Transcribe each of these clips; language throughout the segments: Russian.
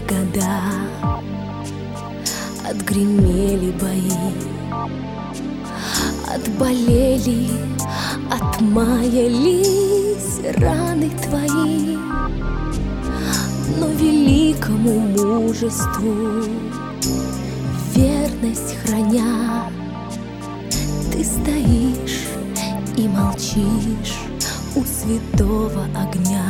года, отгремели бои, отболели, отмаялись раны твои. Но великому мужеству верность храня, ты стоишь и молчишь у святого огня.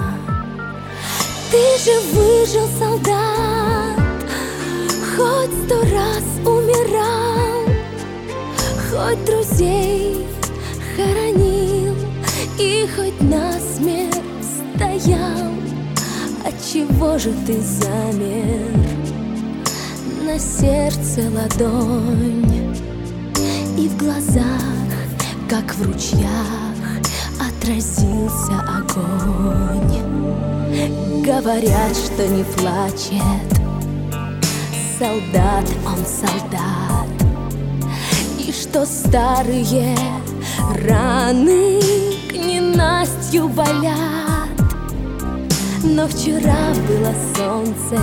Ты же выжил, солдат, хоть 100 раз умирал, хоть друзей хоронил и хоть насмерть стоял. Отчего же ты замер? На сердце ладонь, и в глазах, как в ручьях, отразился огонь. Говорят, что не плачет солдат, он солдат, и что старые раны к ненастью болят. Но вчера было солнце,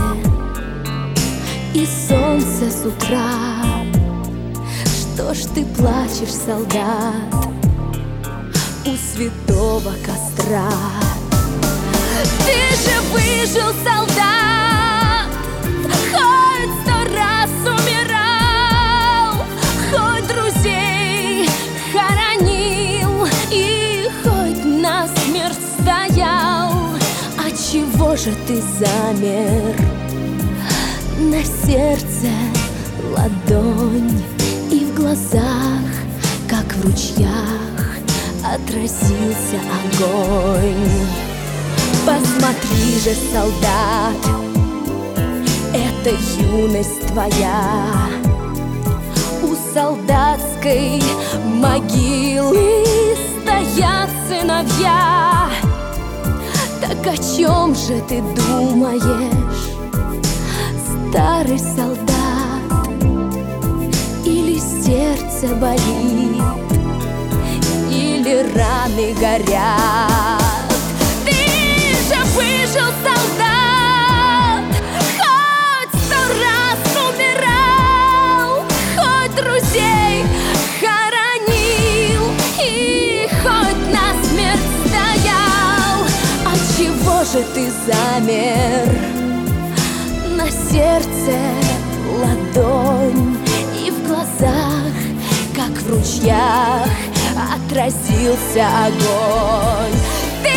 и солнце с утра. Что ж ты плачешь, солдат, у святого костра? Ты же выжил, солдат, хоть 100 раз умирал, хоть друзей хоронил и хоть насмерть стоял. Отчего же ты замер? На сердце ладонь, и в глазах, как в ручьях, отразился огонь. Посмотри же, солдат, это юность твоя. У солдатской могилы стоят сыновья. Так о чем же ты думаешь, старый солдат? Или сердце болит, или раны горят? Ты же выжил, солдат, хоть 100 раз умирал, хоть друзей хоронил и хоть насмерть стоял. Отчего же ты замер? На сердце ладонь, и в глазах, как в ручьях, отразился огонь. Ты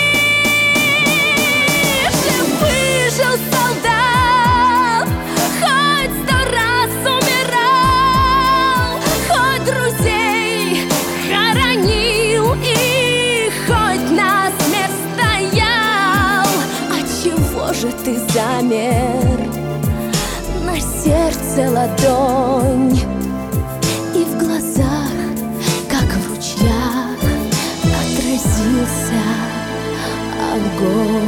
же выжил, солдат, хоть 100 раз умирал, хоть друзей хоронил и хоть насмерть стоял. Отчего же ты замер? На сердце ладонь, и в глазах, как в ручьях, отразился огонь.